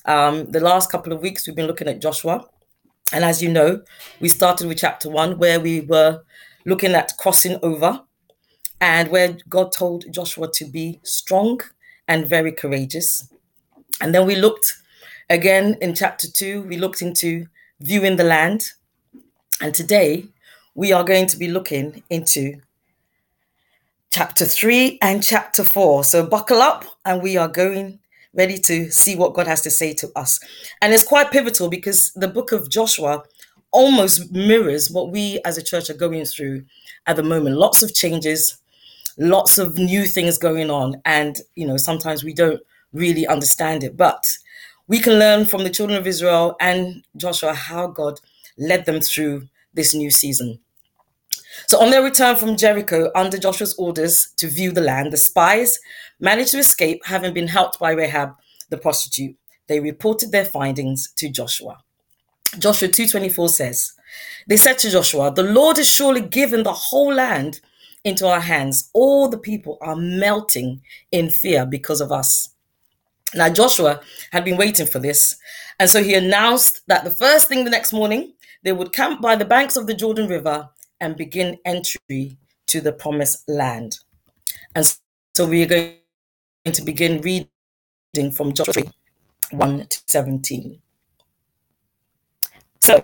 The last couple of weeks, we've been looking at Joshua. And as you know, we started with chapter 1, where we were looking at crossing over and where God told Joshua to be strong and very courageous. And then we looked again in chapter 2, we looked into viewing the land. And today we are going to be looking into chapter 3 and chapter 4. So buckle up and we are going ready to see what God has to say to us. And it's quite pivotal because the book of Joshua almost mirrors what we as a church are going through at the moment. Lots of changes, lots of new things going on. And, sometimes we don't really understand it, but we can learn from the children of Israel and Joshua how God led them through this new season. So on their return from Jericho, under Joshua's orders to view the land, the spies managed to escape, having been helped by Rahab, the prostitute. They reported their findings to Joshua. Joshua 2:24 says, they said to Joshua, the Lord has surely given the whole land into our hands. All the people are melting in fear because of us. Now, Joshua had been waiting for this. And so he announced that the first thing the next morning, they would camp by the banks of the Jordan River and begin entry to the promised land. And so we are going to begin reading from Joshua 1 to 17. So,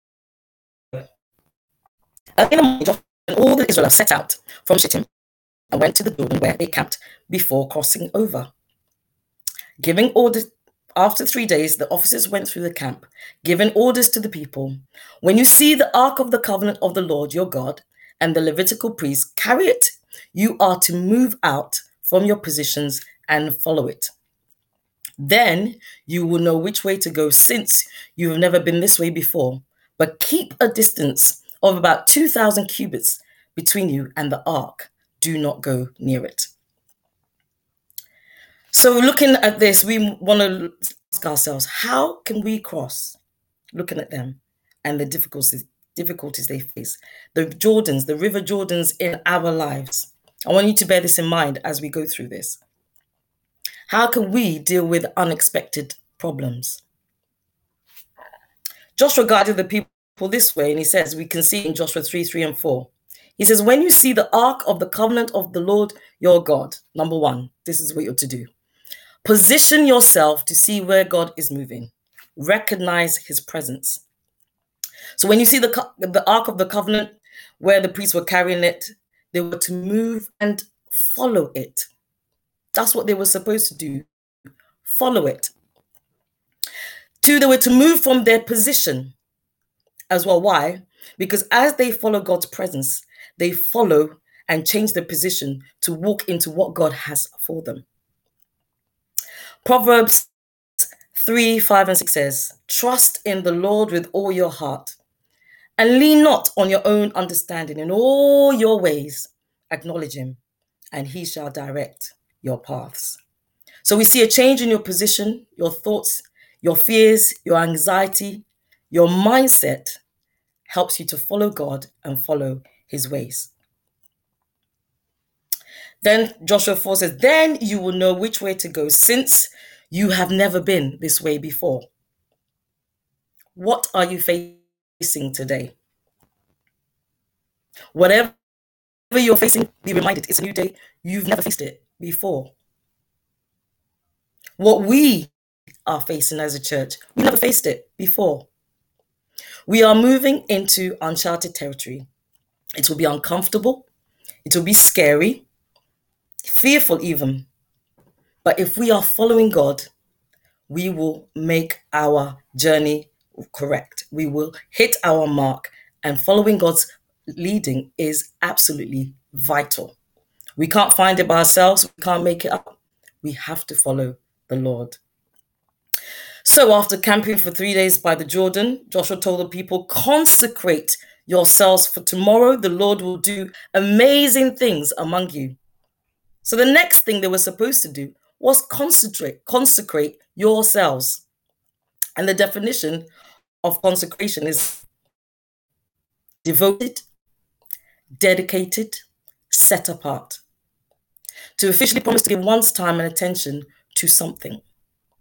in the morning, Joshua and all the Israelites set out from Shittim and went to the Jordan where they camped before crossing over. Giving orders, after 3 days, the officers went through the camp, giving orders to the people. When you see the ark of the covenant of the Lord your God and the Levitical priests carry it, you are to move out from your positions and follow it. Then you will know which way to go, since you have never been this way before. But keep a distance of about 2,000 cubits between you and the ark. Do not go near it. So looking at this, we want to ask ourselves, how can we cross? Looking at them and the difficulties they face. The river Jordans in our lives. I want you to bear this in mind as we go through this. How can we deal with unexpected problems? Joshua guided the people this way, and he says, we can see in Joshua 3 and 4. He says, when you see the ark of the covenant of the Lord your God, number 1, this is what you're to do. Position yourself to see where God is moving. Recognize his presence. So when you see the Ark of the Covenant, where the priests were carrying it, they were to move and follow it. That's what they were supposed to do. Follow it. 2, they were to move from their position as well. Why? Because as they follow God's presence, they follow and change their position to walk into what God has for them. Proverbs 3, 5 and 6 says, trust in the Lord with all your heart and lean not on your own understanding. In all your ways, acknowledge him and he shall direct your paths. So we see a change in your position, your thoughts, your fears, your anxiety, your mindset helps you to follow God and follow his ways. Then Joshua 4 says, then you will know which way to go, since you have never been this way before. What are you facing today? Whatever you're facing, be reminded it's a new day. You've never faced it before. What we are facing as a church, we never faced it before. We are moving into uncharted territory. It will be uncomfortable. It will be scary, fearful even. But if we are following God, we will make our journey correct. We will hit our mark, and following God's leading is absolutely vital. We can't find it by ourselves. We can't make it up. We have to follow the Lord. So after camping for 3 days by the Jordan, Joshua told the people, consecrate yourselves, for tomorrow the Lord will do amazing things among you. So the next thing they were supposed to do was consecrate yourselves. And the definition of consecration is devoted, dedicated, set apart. To officially promise to give one's time and attention to something.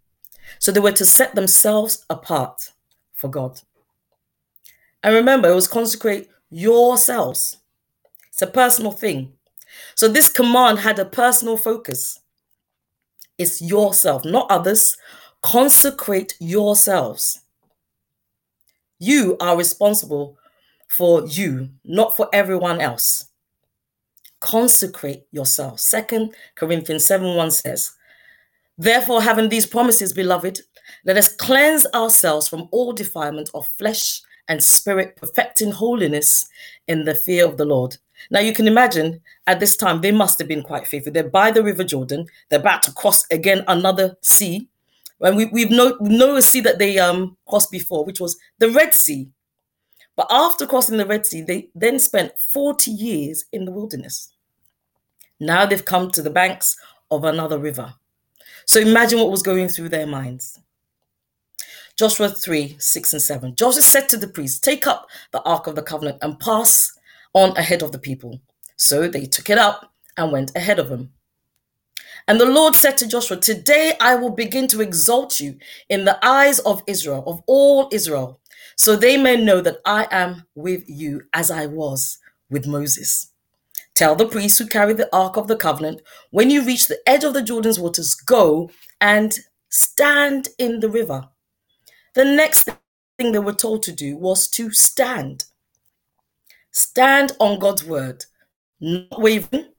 So they were to set themselves apart for God. And remember, it was consecrate yourselves. It's a personal thing. So this command had a personal focus. It's yourself, not others. Consecrate yourselves. You are responsible for you, not for everyone else. Consecrate yourself. 2 Corinthians 7:1 says, therefore, having these promises, beloved, let us cleanse ourselves from all defilement of flesh and spirit, perfecting holiness in the fear of the Lord. Now, you can imagine at this time, they must have been quite faithful. They're by the River Jordan. They're about to cross again another sea. And we know a sea that they crossed before, which was the Red Sea. But after crossing the Red Sea, they then spent 40 years in the wilderness. Now they've come to the banks of another river. So imagine what was going through their minds. Joshua 3:6-7. Joshua said to the priests, take up the Ark of the Covenant and pass on ahead of the people. So they took it up and went ahead of him. And the Lord said to Joshua, today I will begin to exalt you in the eyes of Israel, of all Israel, so they may know that I am with you as I was with Moses. Tell the priests who carry the Ark of the Covenant, when you reach the edge of the Jordan's waters, go and stand in the river. The next thing they were told to do was to stand. Stand on God's word, not wavering.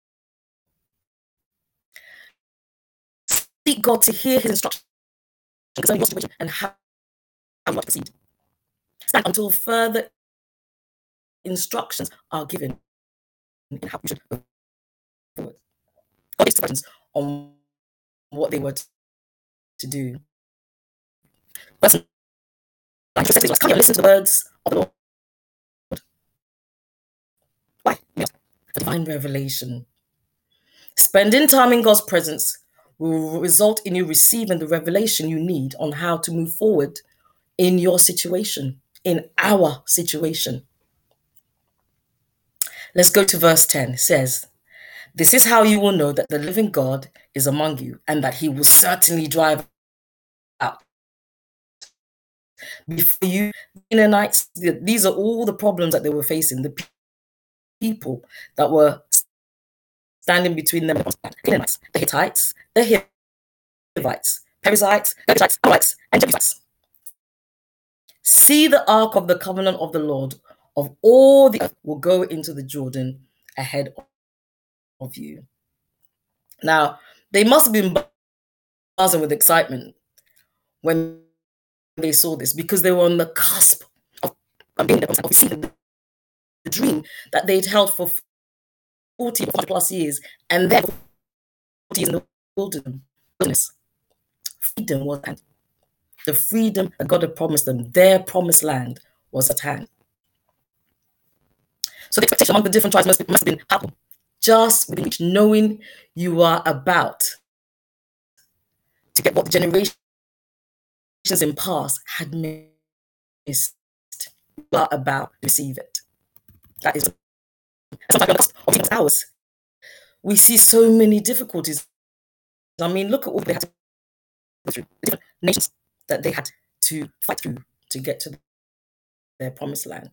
Seek God to hear his instructions concerning your situation and how you want to proceed. Stand until further instructions are given in how you should move forward. God gave instructions on what they were to do. Verse 9 says, come here, listen to the words of the Lord. Why? For divine revelation. Spending time in God's presence will result in you receiving the revelation you need on how to move forward in your situation, in our situation. Let's go to verse 10. It says, this is how you will know that the living God is among you and that he will certainly drive out before you, the Canaanites. These are all the problems that they were facing, the people that were standing between them and the Canaanites, the Hittites, the Hivites, Perizzites, Girgashites, Amorites, and Jebusites. See, the ark of the covenant of the Lord of all the earth will go into the Jordan ahead of you. Now, they must have been buzzing with excitement when they saw this, because they were on the cusp of being receiving the dream that they'd held for 40 plus years, and then 40 years in the wilderness. Freedom was at hand. The freedom that God had promised them, their promised land, was at hand. So the expectation among the different tribes must have been palpable, just within reach, knowing you are about to get what the generations in past had missed. You are about to receive it. That is sometimes of ours. We see so many difficulties. I mean, look at all they had to go through, the different nations that they had to fight through to get to their promised land.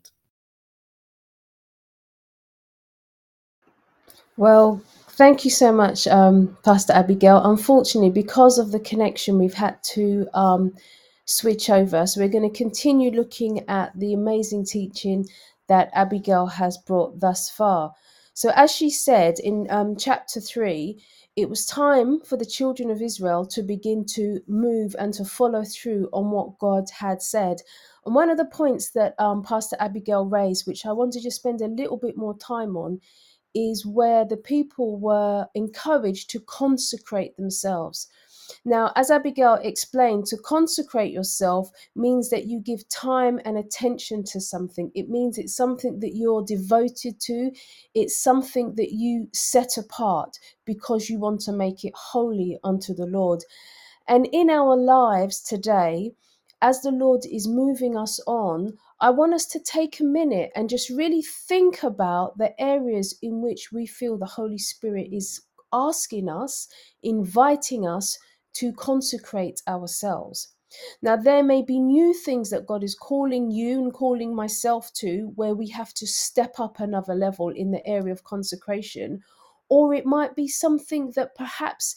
Well, thank you so much, Pastor Abigail. Unfortunately, because of the connection, we've had to switch over. So we're going to continue looking at the amazing teaching that Abigail has brought thus far. So as she said in chapter 3, it was time for the children of Israel to begin to move and to follow through on what God had said. And one of the points that Pastor Abigail raised, which I want to just spend a little bit more time on, is where the people were encouraged to consecrate themselves. Now, as Abigail explained, to consecrate yourself means that you give time and attention to something. It means it's something that you're devoted to. It's something that you set apart because you want to make it holy unto the Lord. And in our lives today, as the Lord is moving us on, I want us to take a minute and just really think about the areas in which we feel the Holy Spirit is asking us, inviting us to consecrate ourselves. Now, there may be new things that God is calling you and calling myself to, where we have to step up another level in the area of consecration, or it might be something that perhaps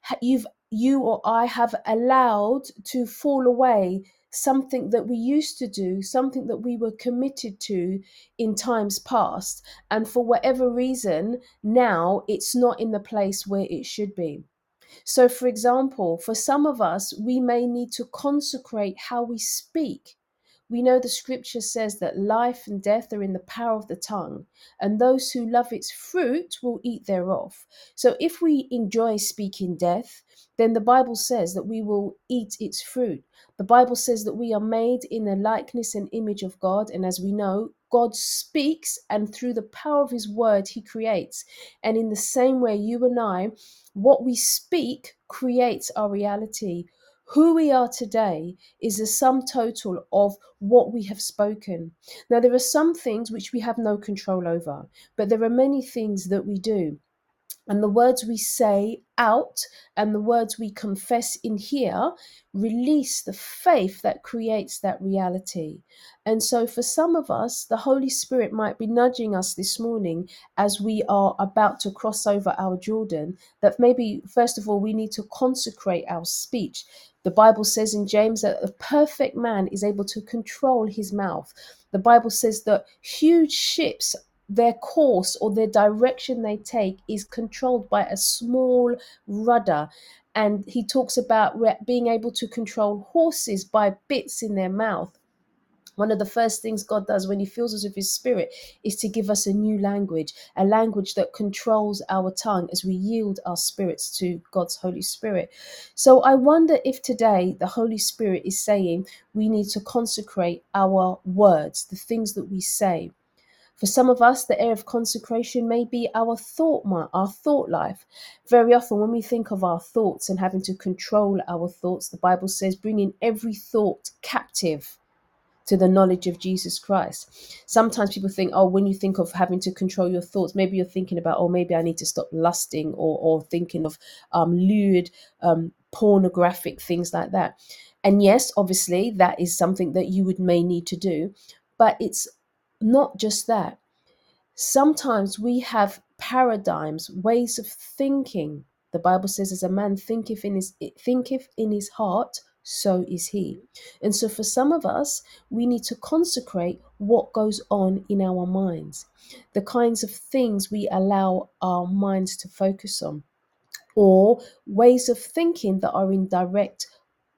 you or I have allowed to fall away, something that we used to do, something that we were committed to in times past, and for whatever reason, now it's not in the place where it should be. So, for example, for some of us, we may need to consecrate how we speak. We know the scripture says that life and death are in the power of the tongue, and those who love its fruit will eat thereof. So, if we enjoy speaking death, then the Bible says that we will eat its fruit. The Bible says that we are made in the likeness and image of God, and as we know, God speaks, and through the power of his word, he creates. And in the same way, you and I, what we speak creates our reality. Who we are today is a sum total of what we have spoken. Now, there are some things which we have no control over, but there are many things that we do. And the words we say out and the words we confess in here release the faith that creates that reality. And so, for some of us, the Holy Spirit might be nudging us this morning as we are about to cross over our Jordan, that maybe, first of all, we need to consecrate our speech. The Bible says in James that a perfect man is able to control his mouth. The Bible says that huge ships, their course or their direction they take is controlled by a small rudder. And he talks about being able to control horses by bits in their mouth. One of the first things God does when he fills us with his spirit is to give us a new language, a language that controls our tongue as we yield our spirits to God's Holy Spirit. So I wonder if today the Holy Spirit is saying we need to consecrate our words, the things that we say. For some of us, the area of consecration may be our thought life. Very often, when we think of our thoughts and having to control our thoughts, the Bible says, bringing every thought captive to the knowledge of Jesus Christ. Sometimes people think, oh, when you think of having to control your thoughts, maybe you're thinking about, oh, maybe I need to stop lusting, or thinking of lewd, pornographic things like that. And yes, obviously, that is something that you may need to do, but it's not just that. Sometimes we have paradigms, ways of thinking. The Bible says, as a man thinketh in his heart, so is he. And so for some of us, we need to consecrate what goes on in our minds, the kinds of things we allow our minds to focus on, or ways of thinking that are in direct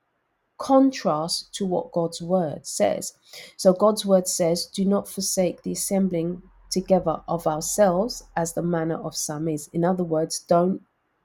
contrast to what God's word says. So God's word says, do not forsake the assembling together of ourselves, as the manner of some is. In other words, don't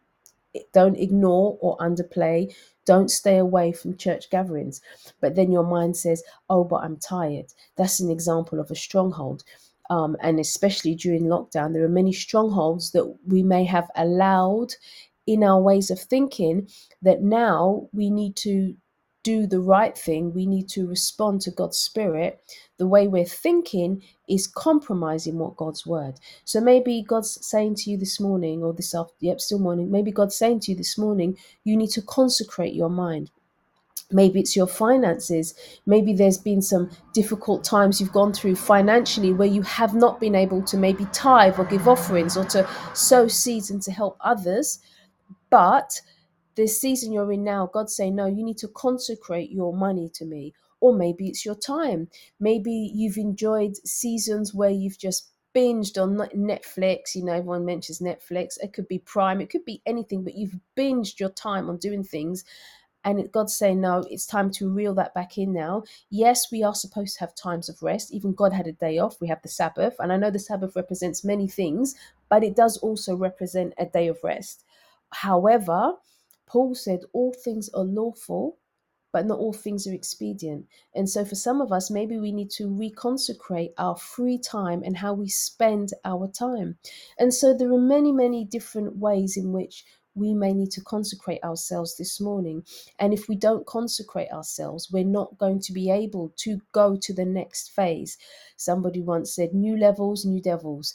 ignore or underplay, don't stay away from church gatherings. But then your mind says, oh, but I'm tired. That's an example of a stronghold. And especially during lockdown, there are many strongholds that we may have allowed in our ways of thinking, that now we need to do the right thing. We need to respond to God's Spirit. The way we're thinking is compromising what God's word. So maybe God's saying to you this morning, or this afternoon, still morning, maybe God's saying to you this morning, you need to consecrate your mind. Maybe it's your finances. Maybe there's been some difficult times you've gone through financially, where you have not been able to maybe tithe or give offerings or to sow seeds and to help others. But this season you're in now, God's saying, no, you need to consecrate your money to me. Or maybe it's your time. Maybe you've enjoyed seasons where you've just binged on Netflix. You know, everyone mentions Netflix. It could be Prime. It could be anything, but you've binged your time on doing things. And God's saying, no, it's time to reel that back in now. Yes, we are supposed to have times of rest. Even God had a day off. We have the Sabbath. And I know the Sabbath represents many things, but it does also represent a day of rest. However, Paul said all things are lawful, but not all things are expedient. And so for some of us, maybe we need to reconsecrate our free time and how we spend our time. And so there are many, many different ways in which we may need to consecrate ourselves this morning. And if we don't consecrate ourselves, we're not going to be able to go to the next phase. Somebody once said, new levels, new devils.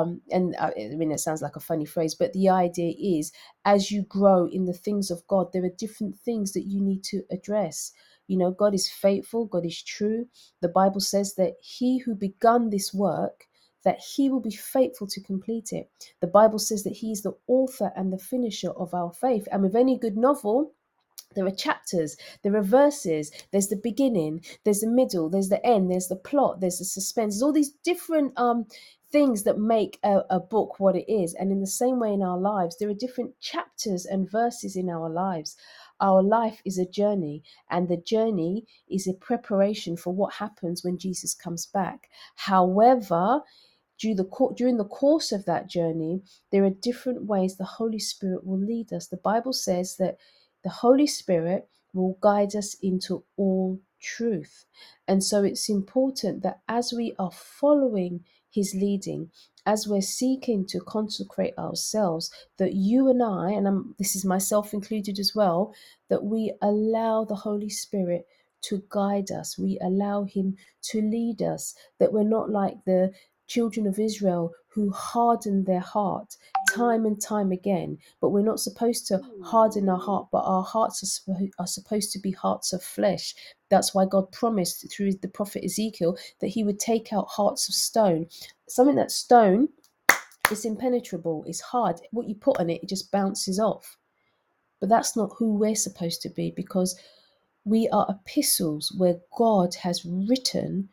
I mean, it sounds like a funny phrase, but the idea is, as you grow in the things of God, there are different things that you need to address. You know, God is faithful, God is true. The Bible says that he who begun this work, that he will be faithful to complete it. The Bible says that he is the author and the finisher of our faith. And with any good novel, there are chapters, there are verses, there's the beginning, there's the middle, there's the end, there's the plot, there's the suspense. There's all these different things that make a book what it is. And in the same way in our lives, there are different chapters and verses in our lives. Our life is a journey, and the journey is a preparation for what happens when Jesus comes back. However, during the course of that journey, there are different ways the Holy Spirit will lead us. The Bible says that the Holy Spirit will guide us into all truth. And so it's important that as we are following his leading, as we're seeking to consecrate ourselves, that you and I, and this is myself included as well, that we allow the Holy Spirit to guide us. We allow him to lead us, that we're not like the children of Israel who hardened their heart time and time again. But we're not supposed to harden our heart, but our hearts are supposed to be hearts of flesh. That's why God promised through the prophet Ezekiel that he would take out hearts of stone. Something that's stone is impenetrable, it's hard. What you put on it, it just bounces off. But that's not who we're supposed to be, because we are epistles where God has written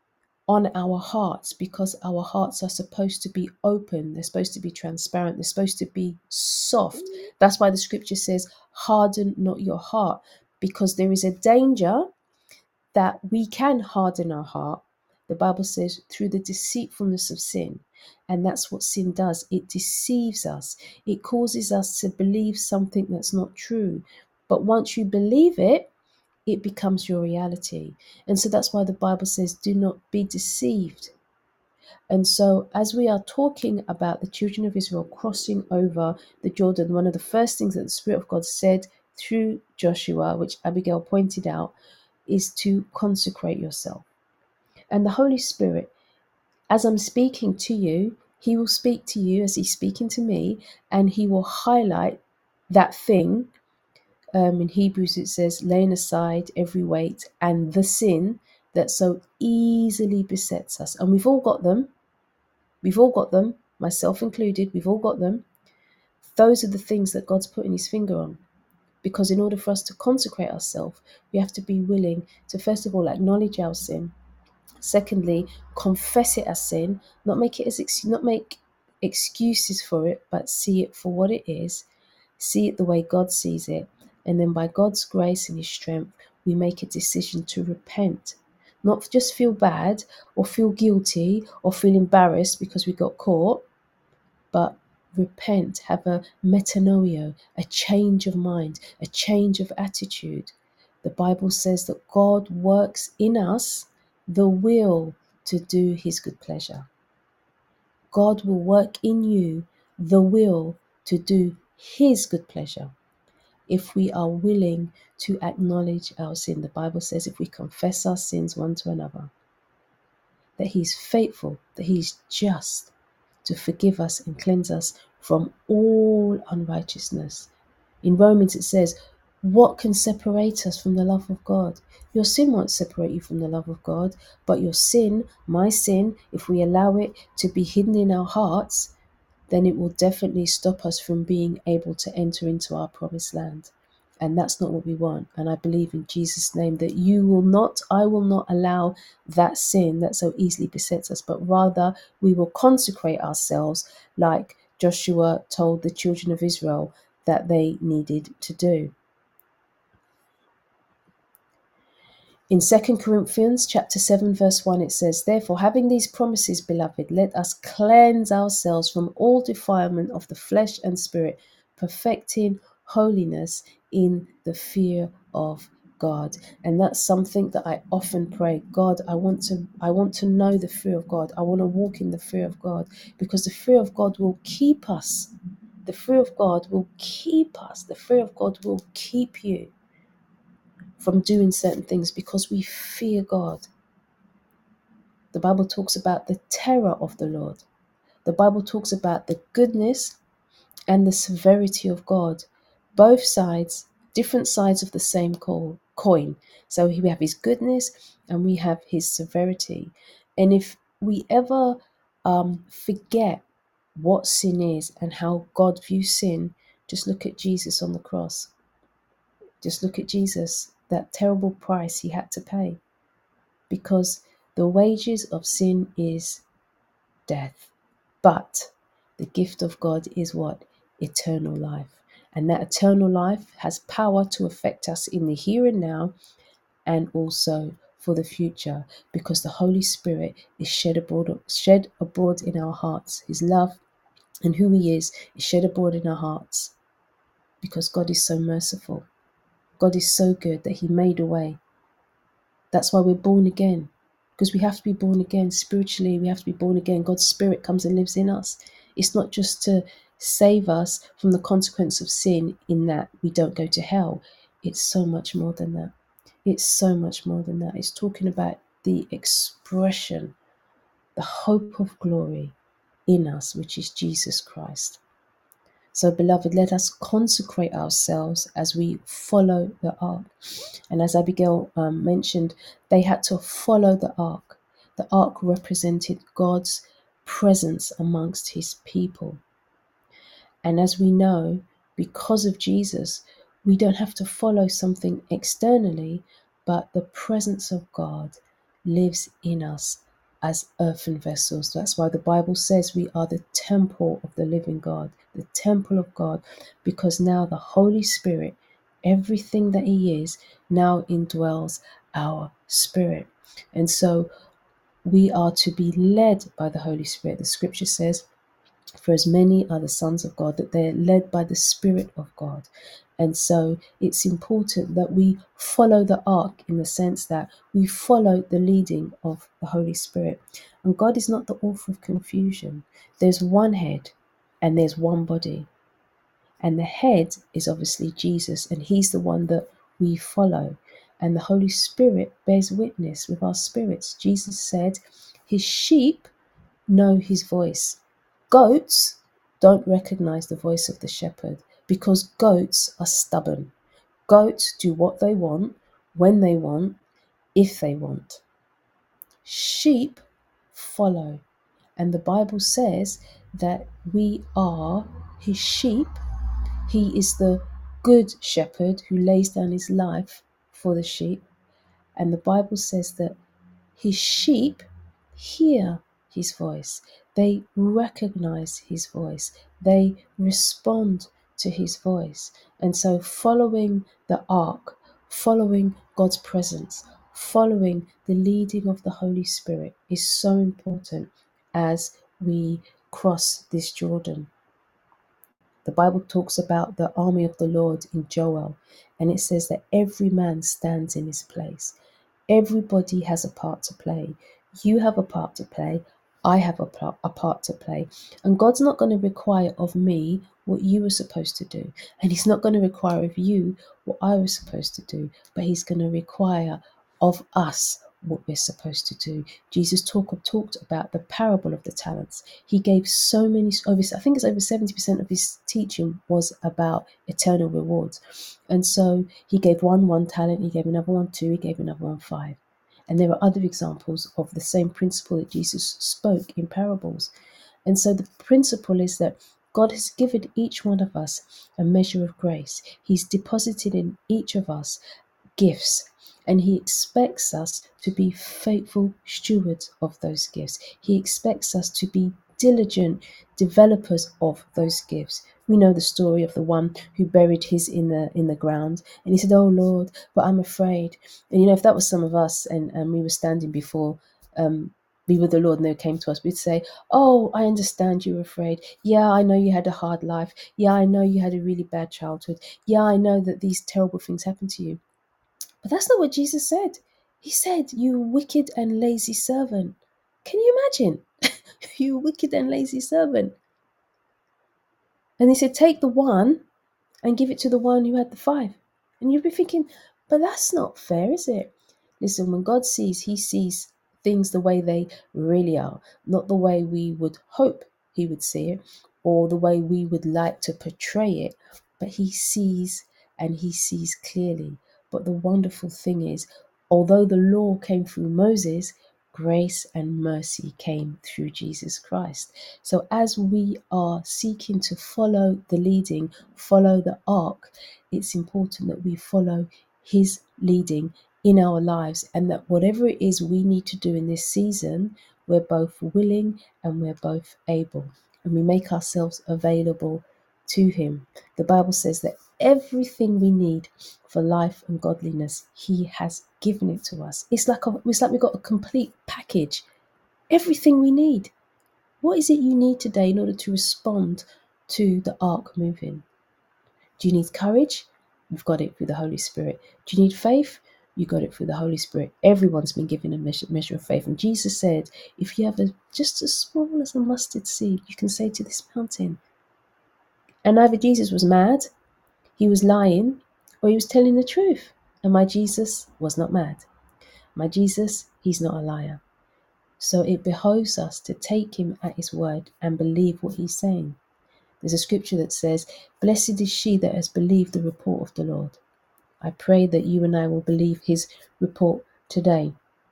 on our hearts, because our hearts are supposed to be open, they're supposed to be transparent, they're supposed to be soft. That's why the scripture says, harden not your heart, because there is a danger that we can harden our heart. The Bible says through the deceitfulness of sin. And that's what sin does. It deceives us. It causes us to believe something that's not true. But once you believe it, it becomes your reality. And so that's why the Bible says, do not be deceived. And so as we are talking about the children of Israel crossing over the Jordan, one of the first things that the Spirit of God said through Joshua, which Abigail pointed out, is to consecrate yourself. And the Holy Spirit, as I'm speaking to you, he will speak to you as he's speaking to me, and he will highlight that thing. In Hebrews it says, laying aside every weight and the sin that so easily besets us. And we've all got them. We've all got them, myself included. We've all got them. Those are the things that God's putting his finger on. Because in order for us to consecrate ourselves, we have to be willing to, first of all, acknowledge our sin. Secondly, confess it as sin, not make excuses for it, but see it for what it is. See it the way God sees it. And then by God's grace and his strength, we make a decision to repent. Not just feel bad or feel guilty or feel embarrassed because we got caught, but repent, have a metanoia, a change of mind, a change of attitude. The Bible says that God works in us the will to do his good pleasure. God will work in you the will to do his good pleasure if we are willing to acknowledge our sin. The Bible says if we confess our sins one to another, that he's faithful, that he's just to forgive us and cleanse us from all unrighteousness. In Romans it says, what can separate us from the love of God? Your sin won't separate you from the love of God, but your sin, my sin, if we allow it to be hidden in our hearts, then it will definitely stop us from being able to enter into our promised land. And that's not what we want. And I believe in Jesus' name that I will not allow that sin that so easily besets us, but rather we will consecrate ourselves like Joshua told the children of Israel that they needed to do. In 2 Corinthians chapter 7, verse 1, it says, therefore, having these promises, beloved, let us cleanse ourselves from all defilement of the flesh and spirit, perfecting holiness in the fear of God. And that's something that I often pray. God, I want to know the fear of God. I want to walk in the fear of God, because the fear of God will keep us The fear of God will keep us. The fear of God will keep you from doing certain things because we fear God. The Bible talks about the terror of the Lord. The Bible talks about the goodness and the severity of God. Both sides, different sides of the same coin. So we have his goodness and we have his severity. And if we ever forget what sin is and how God views sin, just look at Jesus on the cross. Just look at Jesus, that terrible price he had to pay. Because the wages of sin is death. But the gift of God is what? Eternal life. And that eternal life has power to affect us in the here and now and also for the future, because the Holy Spirit is shed abroad in our hearts. His love and who he is shed abroad in our hearts, because God is so merciful. God is so good that he made a way. That's why we're born again, because we have to be born again spiritually. We have to be born again. God's Spirit comes and lives in us. It's not just to save us from the consequence of sin in that we don't go to hell. It's so much more than that. It's so much more than that. It's talking about the expression, the hope of glory in us, which is Jesus Christ. So, beloved, let us consecrate ourselves as we follow the ark. And as Abigail mentioned, they had to follow the ark. The ark represented God's presence amongst his people. And as we know, because of Jesus, we don't have to follow something externally, but the presence of God lives in us as earthen vessels. That's why the Bible says we are the temple of the living God, the temple of God, because now the Holy Spirit, everything that he is, now indwells our spirit. And so we are to be led by the Holy Spirit. The scripture says, for as many are the sons of God, that they're led by the Spirit of God. And so it's important that we follow the ark in the sense that we follow the leading of the Holy Spirit. And God is not the author of confusion. There's one head and there's one body. And the head is obviously Jesus, and he's the one that we follow. And the Holy Spirit bears witness with our spirits. Jesus said, his sheep know his voice. Goats don't recognize the voice of the shepherd because goats are stubborn. Goats do what they want, when they want, if they want. Sheep follow. And the Bible says that we are his sheep. He is the good shepherd who lays down his life for the sheep. And the Bible says that his sheep hear his voice. They recognize his voice. They respond to his voice. And so following the ark, following God's presence, following the leading of the Holy Spirit is so important as we cross this Jordan. The Bible talks about the army of the Lord in Joel, and it says that every man stands in his place. Everybody has a part to play. You have a part to play. I have a part to play. And God's not going to require of me what you were supposed to do. And he's not going to require of you what I was supposed to do. But he's going to require of us what we're supposed to do. Jesus talked about the parable of the talents. He gave so many, I think it's over 70% of his teaching was about eternal rewards. And so he gave one talent, he gave another one 2, he gave another one 5. And there are other examples of the same principle that Jesus spoke in parables. And so the principle is that God has given each one of us a measure of grace. He's deposited in each of us gifts, and he expects us to be faithful stewards of those gifts. He expects us to be diligent developers of those gifts. We know the story of the one who buried his in the ground, and he said, "Oh Lord, but I'm afraid." And if that was some of us, and we were standing before be with the Lord, and they came to us, we'd say, "Oh, I understand you were afraid. Yeah, I know you had a hard life. Yeah, I know you had a really bad childhood. Yeah, I know that these terrible things happened to you." But that's not what Jesus said. He said, "You wicked and lazy servant." Can you imagine? You wicked and lazy servant. And he said, take the one and give it to the one who had the 5. And you'll be thinking, but that's not fair, is it? Listen, when God sees, he sees things the way they really are, not the way we would hope he would see it or the way we would like to portray it, but he sees, and he sees clearly. But the wonderful thing is, although the law came through Moses, grace and mercy came through Jesus Christ. So as we are seeking to follow the leading, follow the ark, it's important that we follow his leading in our lives, and that whatever it is we need to do in this season, we're both willing and we're both able, and we make ourselves available to him. The Bible says that everything we need for life and godliness, he has given it to us. It's like we got a complete package, everything we need. What is it you need today in order to respond to the ark moving? Do you need courage? You've got it through the Holy Spirit. Do you need faith? You got it through the Holy Spirit. Everyone's been given a measure of faith. And Jesus said, if you have just as small as a mustard seed, you can say to this mountain. And either Jesus was mad, he was lying, or he was telling the truth. And my Jesus was not mad. My Jesus, he's not a liar. So it behoves us to take him at his word and believe what he's saying. There's a scripture that says, blessed is she that has believed the report of the Lord. I pray that you and I will believe his report today.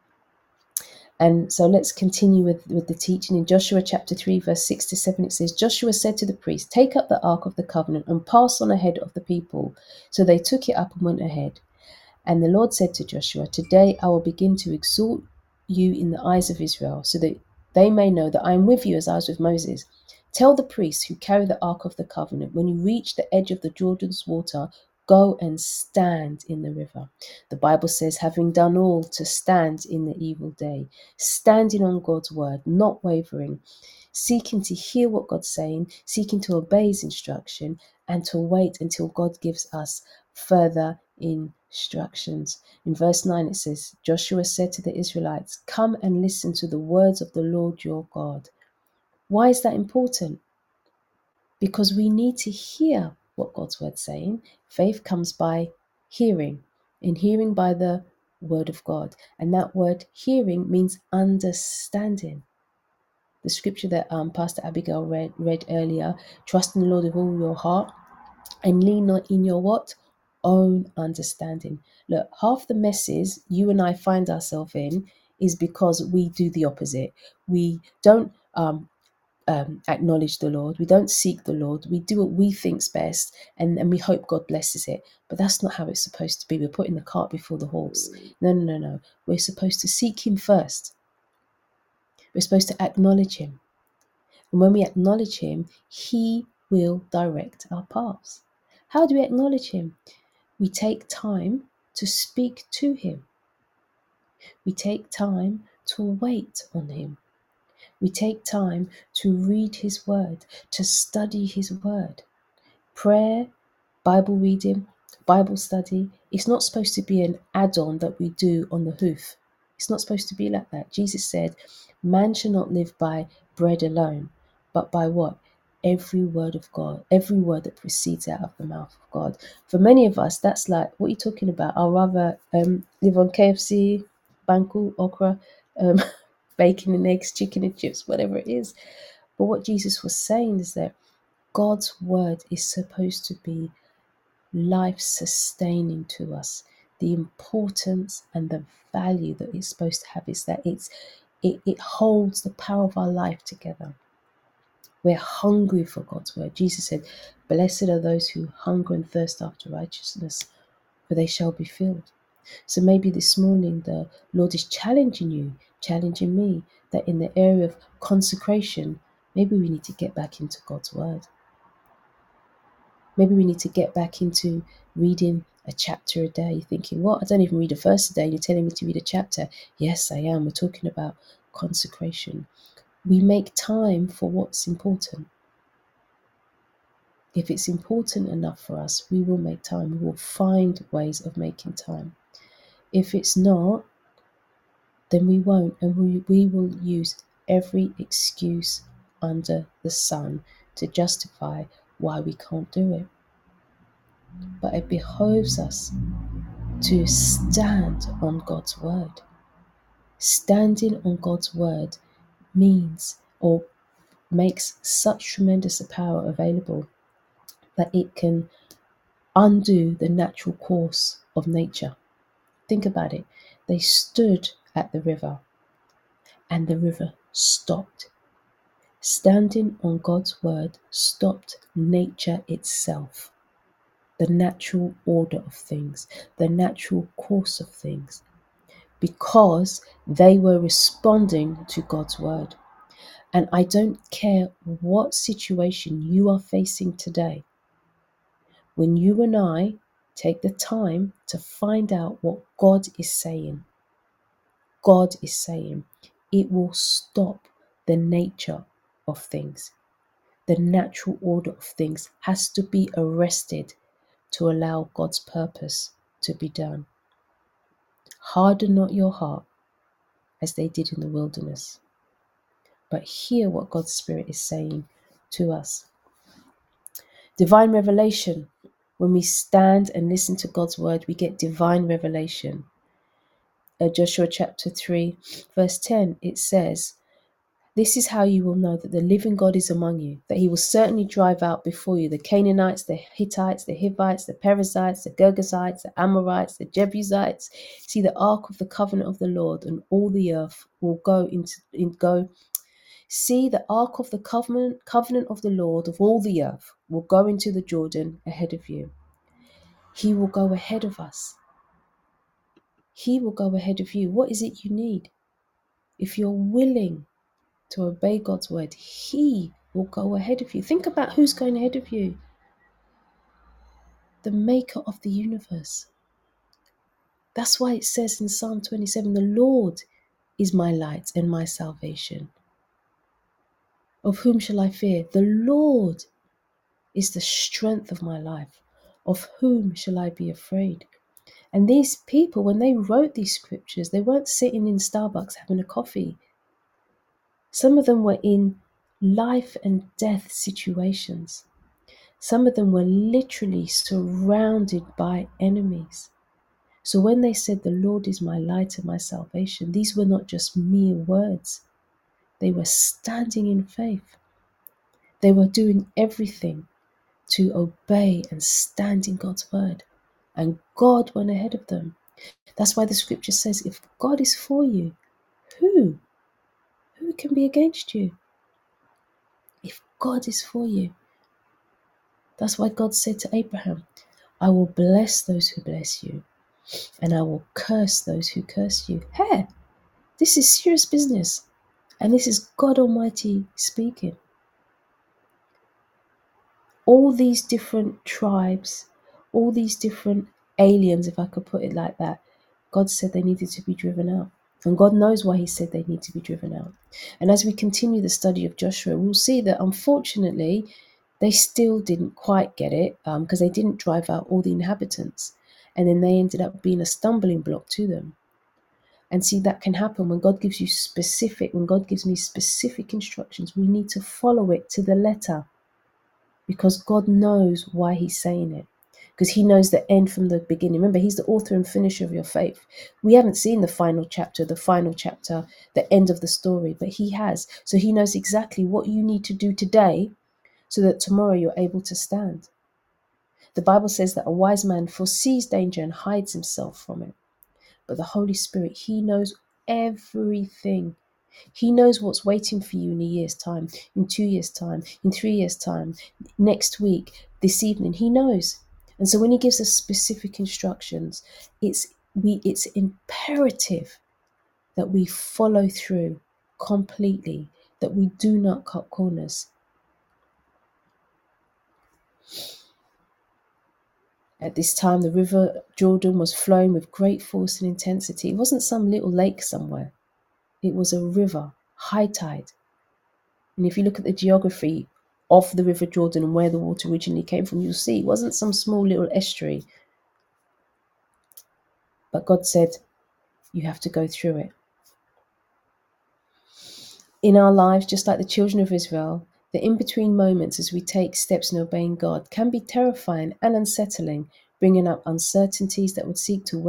And so let's continue with the teaching. In Joshua chapter 3, verse 6 to 7, it says, Joshua said to the priest, take up the ark of the covenant and pass on ahead of the people. So they took it up and went ahead. And the Lord said to Joshua, today I will begin to exalt you in the eyes of Israel, so that they may know that I am with you as I was with Moses. Tell the priests who carry the ark of the covenant, when you reach the edge of the Jordan's water, go and stand in the river. The Bible says, having done all to stand in the evil day, standing on God's word, not wavering, seeking to hear what God's saying, seeking to obey his instruction, and to wait until God gives us further instructions. In verse 9 it says, Joshua said to the Israelites, come and listen to the words of the Lord your God. Why is that important? Because we need to hear what God's word's saying. Faith comes by hearing, and hearing by the word of God. And that word hearing means understanding. The scripture that Pastor Abigail read earlier, trust in the Lord with all your heart and lean not in your what? Own understanding. Look, half the messes you and I find ourselves in is because we do the opposite. We don't acknowledge the Lord. We don't seek the Lord. We do what we think's best, and we hope God blesses it. But that's not how it's supposed to be. We're putting the cart before the horse. No. We're supposed to seek him first. We're supposed to acknowledge him. And when we acknowledge him, he will direct our paths. How do we acknowledge him? We take time to speak to him. We take time to wait on him. We take time to read his word, to study his word. Prayer, Bible reading, Bible study, it's not supposed to be an add-on that we do on the hoof. It's not supposed to be like that. Jesus said, man shall not live by bread alone, but by what? Every word of God, every word that proceeds out of the mouth of God. For many of us, that's like, what are you talking about? I'll rather live on KFC, Banku, okra, bacon and eggs, chicken and chips, whatever it is. But what Jesus was saying is that God's word is supposed to be life-sustaining to us. The importance and the value that it's supposed to have is that it holds the power of our life together. We're hungry for God's word. Jesus said, blessed are those who hunger and thirst after righteousness, for they shall be filled. So maybe this morning the Lord is challenging you, challenging me, that in the area of consecration, maybe we need to get back into God's word. Maybe we need to get back into reading a chapter a day. You're thinking, what? I don't even read a verse a day. You're telling me to read a chapter. Yes, I am. We're talking about consecration. We make time for what's important. If it's important enough for us, we will make time. We will find ways of making time. If it's not, then we won't. And we will use every excuse under the sun to justify why we can't do it. But it behoves us to stand on God's word. Standing on God's word means or makes such tremendous power available that it can undo the natural course of nature. Think about it. They stood at the river and the river stopped. Standing on God's word stopped nature itself, the natural order of things, the natural course of things, because they were responding to God's word. And I don't care what situation you are facing today, when you and I take the time to find out what God is saying, it will stop the nature of things. The natural order of things has to be arrested to allow God's purpose to be done. Harden not your heart as they did in the wilderness, but hear what God's Spirit is saying to us. Divine revelation. When we stand and listen to God's word, we get divine revelation. Joshua chapter 3, verse 10, it says, "This is how you will know that the living God is among you, that he will certainly drive out before you the Canaanites, the Hittites, the Hivites, the Perizzites, the Girgashites, the Amorites, the Jebusites. See, the ark of the covenant of the Lord and all the earth will See, the ark of the covenant of the Lord of all the earth will go into the Jordan ahead of you." He will go ahead of us. He will go ahead of you. What is it you need? If you're willing to obey God's word, he will go ahead of you. Think about who's going ahead of you. The maker of the universe. That's why it says in Psalm 27, the Lord is my light and my salvation. Of whom shall I fear? The Lord is the strength of my life. Of whom shall I be afraid? And these people, when they wrote these scriptures, they weren't sitting in Starbucks having a coffee. Some of them were in life and death situations. Some of them were literally surrounded by enemies. So when they said, "The Lord is my light and my salvation," these were not just mere words. They were standing in faith. They were doing everything to obey and stand in God's word. And God went ahead of them. That's why the scripture says, if God is for you, who can be against you? If God is for you. That's why God said to Abraham, "I will bless those who bless you, and I will curse those who curse you." Hey, this is serious business. And this is God Almighty speaking. All these different tribes, all these different aliens, if I could put it like that, God said they needed to be driven out. And God knows why he said they need to be driven out. And as we continue the study of Joshua, we'll see that unfortunately, they still didn't quite get it because they didn't drive out all the inhabitants. And then they ended up being a stumbling block to them. And see, that can happen when God gives me specific instructions, we need to follow it to the letter. Because God knows why he's saying it. Because he knows the end from the beginning. Remember, he's the author and finisher of your faith. We haven't seen the final chapter, the end of the story, but he has. So he knows exactly what you need to do today so that tomorrow you're able to stand. The Bible says that a wise man foresees danger and hides himself from it. But the Holy Spirit, he knows everything. He knows what's waiting for you in a year's time, in 2 years' time, in 3 years' time, next week, this evening. He knows. And so when he gives us specific instructions, it's imperative that we follow through completely, that we do not cut corners. At this time, the river Jordan was flowing with great force and intensity. It wasn't some little lake somewhere. It was a river, high tide. And if you look at the geography of the River Jordan and where the water originally came from, you'll see it wasn't some small little estuary. But God said, you have to go through it. In our lives, just like the children of Israel, The in-between moments as we take steps in obeying God can be terrifying and unsettling, bringing up uncertainties that would seek to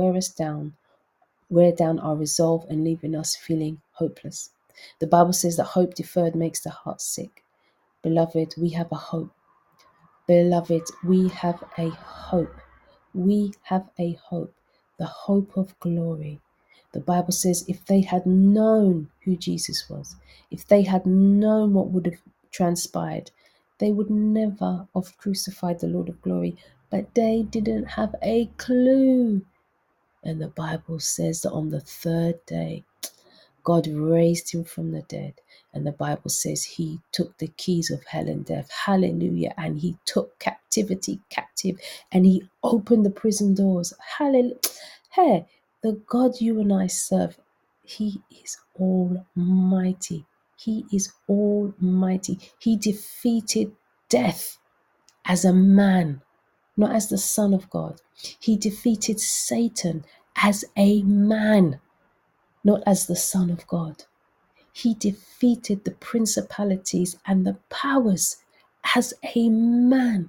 wear down our resolve and leaving us feeling hopeless. The Bible says that hope deferred makes the heart sick. Beloved, we have a hope. Beloved, we have a hope. We have a hope, the hope of glory. The Bible says if they had known who Jesus was, if they had known what would have transpired, they would never have crucified the Lord of glory. But they didn't have a clue. And the Bible says that on the third day, God raised him from the dead. And the Bible says he took the keys of hell and death. Hallelujah. And he took captivity captive and he opened the prison doors. Hallelujah. Hey, the God you and I serve, he is almighty. He is almighty. He defeated death as a man, not as the Son of God. He defeated Satan as a man, not as the Son of God. He defeated the principalities and the powers as a man.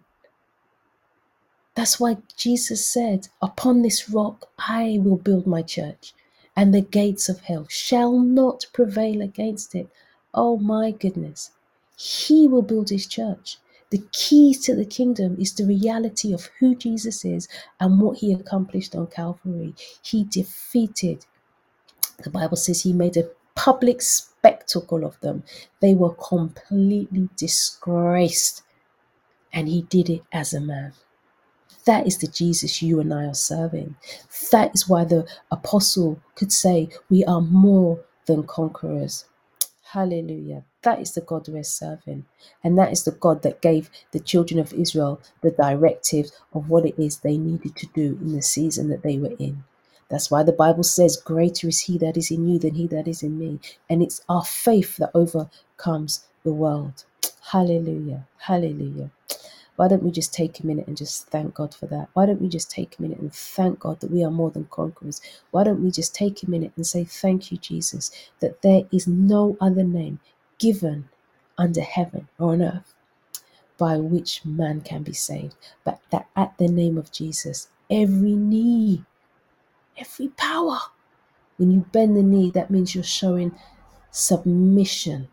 That's why Jesus said, upon this rock I will build my church, and the gates of hell shall not prevail against it. Oh my goodness. He will build his church. The keys to the kingdom is the reality of who Jesus is and what he accomplished on Calvary. He defeated, the Bible says he made a public spectacle of them. They were completely disgraced, and he did it as a man. That is the Jesus you and I are serving. That is why the apostle could say, we are more than conquerors. Hallelujah. That is the God we're serving. And that is the God that gave the children of Israel the directive of what it is they needed to do in the season that they were in. That's why the Bible says, greater is he that is in you than he that is in me. And it's our faith that overcomes the world. Hallelujah. Hallelujah. Why don't we just take a minute and just thank God for that? Why don't we just take a minute and thank God that we are more than conquerors? Why don't we just take a minute and say, thank you, Jesus, that there is no other name given under heaven or on earth by which man can be saved, but that at the name of Jesus, every knee, every power, when you bend the knee, that means you're showing submission.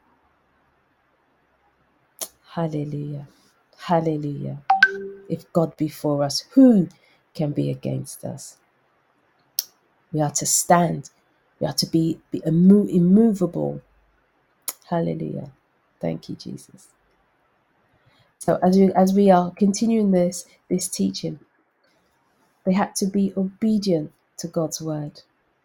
Hallelujah. Hallelujah. If God be for us, who can be against us? We are to stand. We are to be immovable. Hallelujah. Thank you, Jesus. So as we are continuing this teaching, they had to be obedient to God's word.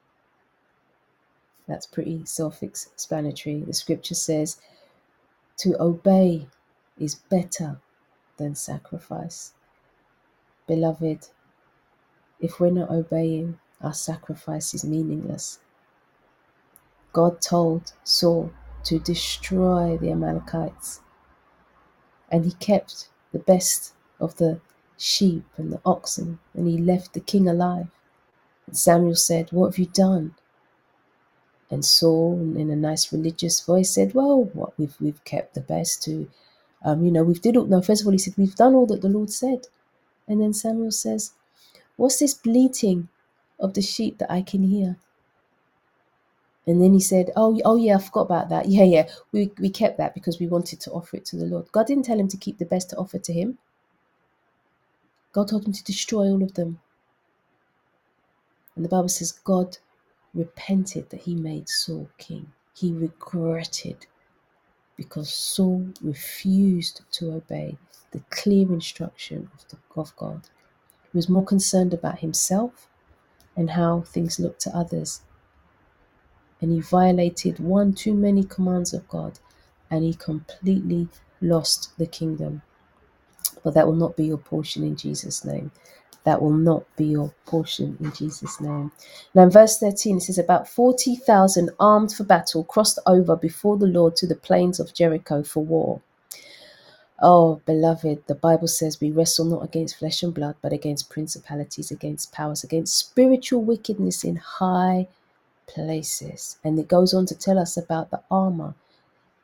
That's pretty self-explanatory. The scripture says to obey is better than sacrifice. Beloved, if we're not obeying, our sacrifice is meaningless. God told Saul to destroy the Amalekites, and he kept the best of the sheep and the oxen, and he left the king alive. And Samuel said, what have you done? And Saul, in a nice religious voice, said, well, what we've kept the best to, we've did all, no, first of all, he said, we've done all that the Lord said. And then Samuel says, what's this bleating of the sheep that I can hear? And then he said, oh yeah, I forgot about that. Yeah, we kept that because we wanted to offer it to the Lord. God didn't tell him to keep the best to offer to him. God told him to destroy all of them. And the Bible says God repented that he made Saul king. He regretted because Saul refused to obey the clear instruction of God. He was more concerned about himself and how things looked to others. And he violated one too many commands of God, and he completely lost the kingdom. But that will not be your portion in Jesus' name. That will not be your portion in Jesus' name. Now in verse 13, it says, about 40,000 armed for battle crossed over before the Lord to the plains of Jericho for war. Oh, beloved, the Bible says we wrestle not against flesh and blood, but against principalities, against powers, against spiritual wickedness in high places. And it goes on to tell us about the armor.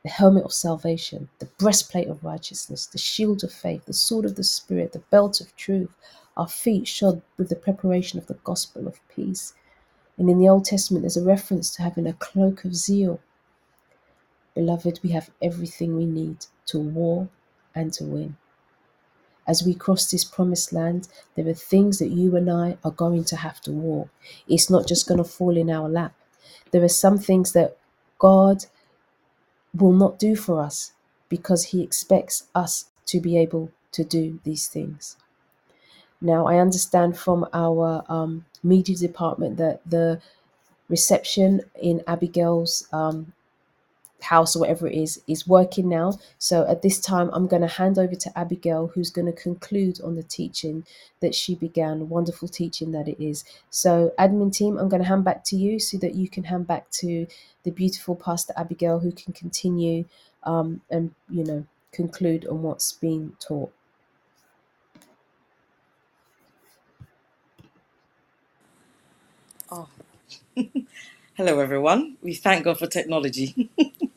the helmet of salvation, the breastplate of righteousness, the shield of faith, the sword of the Spirit, the belt of truth, our feet shod with the preparation of the gospel of peace. And in the Old Testament, there's a reference to having a cloak of zeal. Beloved, we have everything we need to war and to win. As we cross this promised land, there are things that you and I are going to have to war. It's not just going to fall in our lap. There are some things that God will not do for us because he expects us to be able to do these things. Now, I understand from our media department that the reception in Abigail's house or whatever it is working now. So at this time, I'm going to hand over to Abigail, who's going to conclude on the teaching that she began, wonderful teaching that it is. So admin team, I'm going to hand back to you so that you can hand back to the beautiful Pastor Abigail, who can continue and, conclude on what's been taught. Oh. Hello, everyone. We thank God for technology.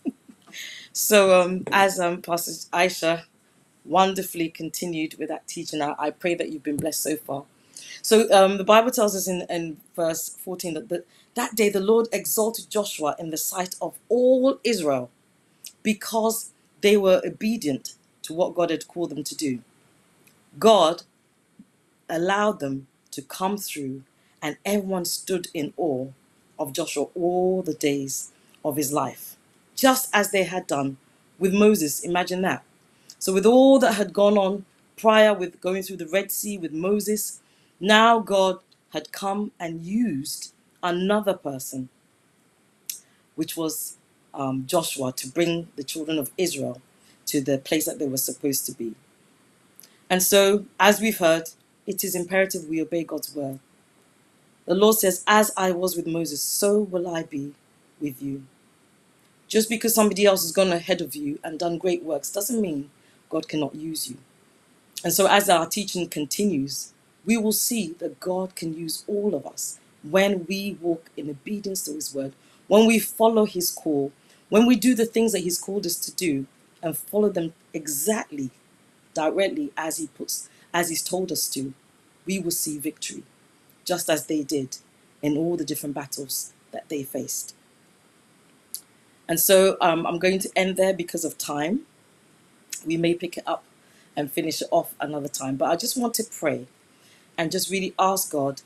So, as Pastor Aisha wonderfully continued with that teaching, I pray that you've been blessed so far. So, the Bible tells us in verse 14 that day the Lord exalted Joshua in the sight of all Israel because they were obedient to what God had called them to do. God allowed them to come through, and everyone stood in awe of Joshua all the days of his life, just as they had done with Moses. Imagine that. So with all that had gone on prior, with going through the Red Sea with Moses, now God had come and used another person, which was Joshua, to bring the children of Israel to the place that they were supposed to be. And so, as we've heard, it is imperative we obey God's word. The Lord says, as I was with Moses, so will I be with you. Just because somebody else has gone ahead of you and done great works doesn't mean God cannot use you. And so as our teaching continues, we will see that God can use all of us when we walk in obedience to his word, when we follow his call, when we do the things that he's called us to do and follow them exactly, directly as he's told us to, we will see victory, just as they did in all the different battles that they faced. And so I'm going to end there because of time. We may pick it up and finish it off another time, but I just want to pray and just really ask God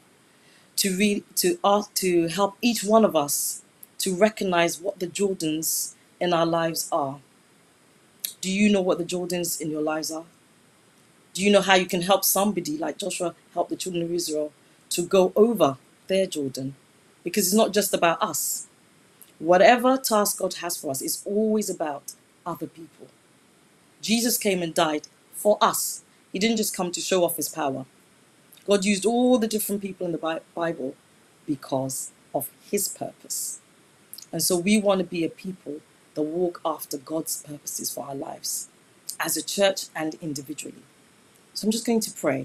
to help each one of us to recognize what the Jordans in our lives are. Do you know what the Jordans in your lives are? Do you know how you can help somebody like Joshua help the children of Israel to go over their Jordan? Because it's not just about us. Whatever task God has for us is always about other people. Jesus came and died for us. He didn't just come to show off his power. God used all the different people in the Bible because of his purpose. And so we want to be a people that walk after God's purposes for our lives, as a church and individually. So I'm just going to pray.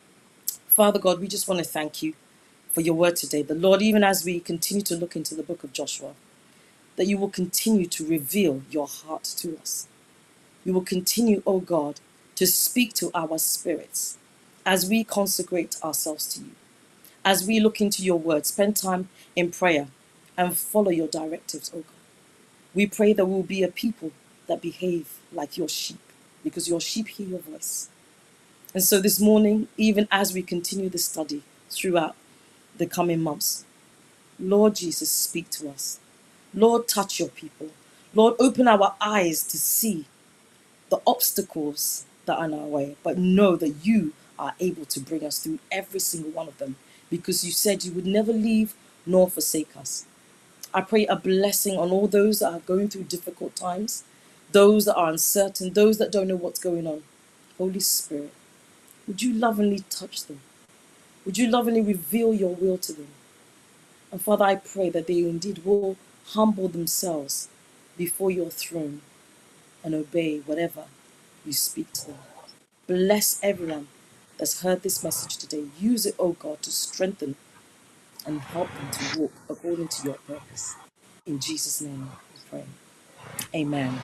Father God, we just want to thank you for your word today. The Lord, even as we continue to look into the book of Joshua, that you will continue to reveal your heart to us. You will continue, oh God, to speak to our spirits as we consecrate ourselves to you, as we look into your word, spend time in prayer and follow your directives, oh God. We pray that we will be a people that behave like your sheep, because your sheep hear your voice. And so this morning, even as we continue the study throughout the coming months, Lord Jesus, speak to us. Lord, touch your people. Lord, open our eyes to see the obstacles that are in our way, but know that you are able to bring us through every single one of them, because you said you would never leave nor forsake us. I pray a blessing on all those that are going through difficult times, those that are uncertain, those that don't know what's going on. Holy Spirit, would you lovingly touch them? Would you lovingly reveal your will to them? And Father, I pray that they indeed will humble themselves before your throne and obey whatever you speak to them. Bless everyone that's heard this message today. Use it, oh God, to strengthen and help them to walk according to your purpose. In Jesus' name we pray. Amen.